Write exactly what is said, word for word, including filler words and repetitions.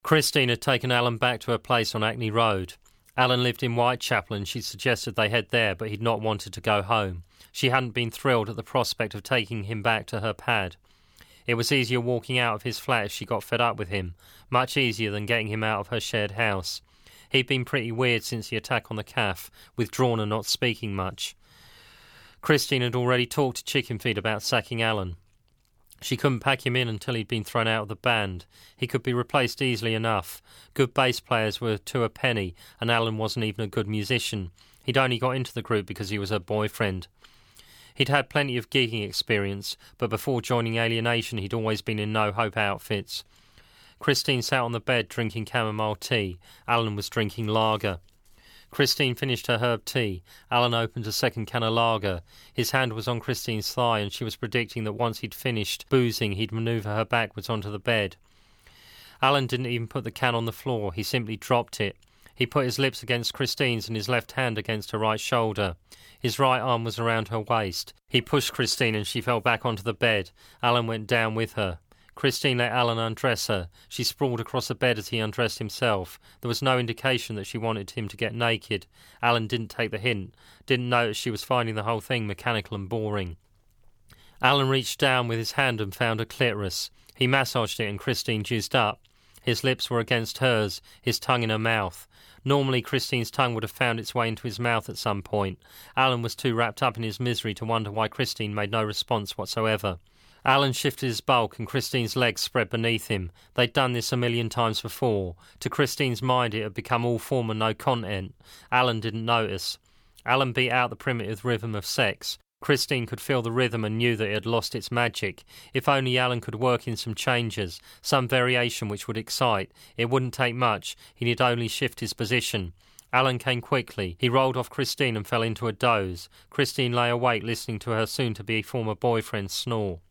Christine had taken Alan back to her place on Hackney Road. Alan lived in Whitechapel and she suggested they head there, but he'd not wanted to go home. She hadn't been thrilled at the prospect of taking him back to her pad. It was easier walking out of his flat if she got fed up with him, much easier than getting him out of her shared house. He'd been pretty weird since the attack on the cafe, withdrawn and not speaking much. Christine had already talked to Chickenfeed about sacking Alan. She couldn't pack him in until he'd been thrown out of the band. He could be replaced easily enough. Good bass players were to a penny, and Alan wasn't even a good musician. He'd only got into the group because he was her boyfriend. He'd had plenty of gigging experience, but before joining Alienation he'd always been in No Hope outfits. Christine sat on the bed drinking chamomile tea. Alan was drinking lager. Christine finished her herb tea. Alan opened a second can of lager. His hand was on Christine's thigh, and she was predicting that once he'd finished boozing, he'd manoeuvre her backwards onto the bed. Alan didn't even put the can on the floor. He simply dropped it. He put his lips against Christine's and his left hand against her right shoulder. His right arm was around her waist. He pushed Christine and she fell back onto the bed. Alan went down with her. Christine let Alan undress her. She sprawled across the bed as he undressed himself. There was no indication that she wanted him to get naked. Alan didn't take the hint, didn't notice she was finding the whole thing mechanical and boring. Alan reached down with his hand and found a clitoris. He massaged it and Christine juiced up. His lips were against hers, his tongue in her mouth. Normally Christine's tongue would have found its way into his mouth at some point. Alan was too wrapped up in his misery to wonder why Christine made no response whatsoever. Alan shifted his bulk and Christine's legs spread beneath him. They'd done this a million times before. To Christine's mind it had become all form and no content. Alan didn't notice. Alan beat out the primitive rhythm of sex. Christine could feel the rhythm and knew that it had lost its magic. If only Alan could work in some changes, some variation which would excite. It wouldn't take much. He need only shift his position. Alan came quickly. He rolled off Christine and fell into a doze. Christine lay awake listening to her soon-to-be former boyfriend snore.